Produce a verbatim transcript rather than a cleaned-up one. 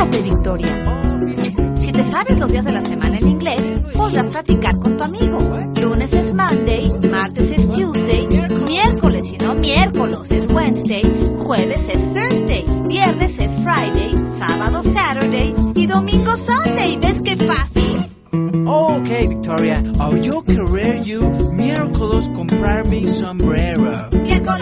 Actívate, Victoria. Si te sabes los días de la semana en inglés, podrás practicar con tu amigo. Lunes es Monday, martes es Tuesday, miércoles y no miércoles es Wednesday, jueves es Thursday, viernes es Friday, sábado Saturday y domingo Sunday. ¿Ves qué fácil? Okay, Victoria. Oh, yo querer you miércoles comprar mi sombrero. Miércoles